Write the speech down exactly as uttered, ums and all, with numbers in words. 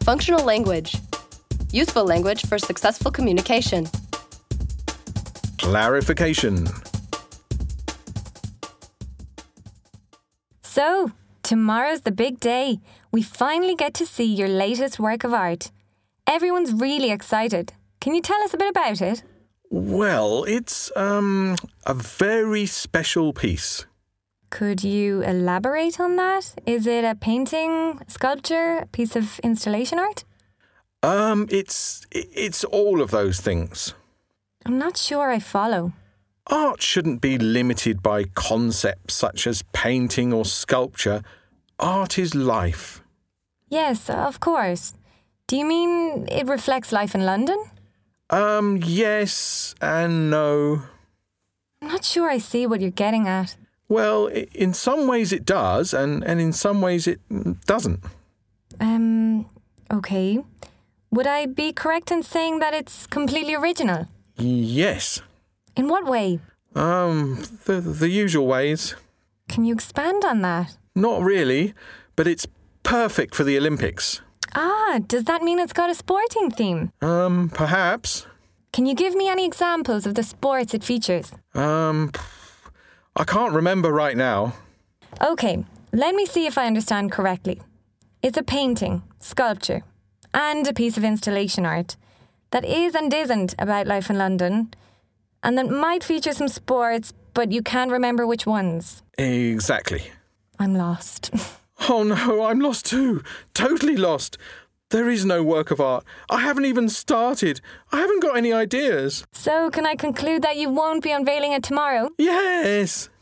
Functional language. Useful language for successful communication. Clarification. So, tomorrow's the big day. We finally get to see your latest work of art. Everyone's really excited. Can you tell us a bit about it? Well, it's um a very special piece. Could you elaborate on that? Is it a painting, sculpture, a piece of installation art? Um, it's it's all of those things. I'm not sure I follow. Art shouldn't be limited by concepts such as painting or sculpture. Art is life. Yes, of course. Do you mean it reflects life in London? Um, yes and no. I'm not sure I see what you're getting at. Well, i- in some ways it does, and, and in some ways it doesn't. Um, okay. Would I be correct in saying that it's completely original? Yes. In what way? Um, the, the usual ways. Can you expand on that? Not really, but it's perfect for the Olympics. Ah, does that mean it's got a sporting theme? Um, perhaps. Can you give me any examples of the sports it features? Um, I can't remember right now. Okay, let me see if I understand correctly. It's a painting, sculpture, and a piece of installation art that is and isn't about life in London, and that might feature some sports, but you can't remember which ones. Exactly. I'm lost. Oh no, I'm lost too. Totally lost. There is no work of art. I haven't even started. I haven't got any ideas. So can I conclude that you won't be unveiling it tomorrow? Yes.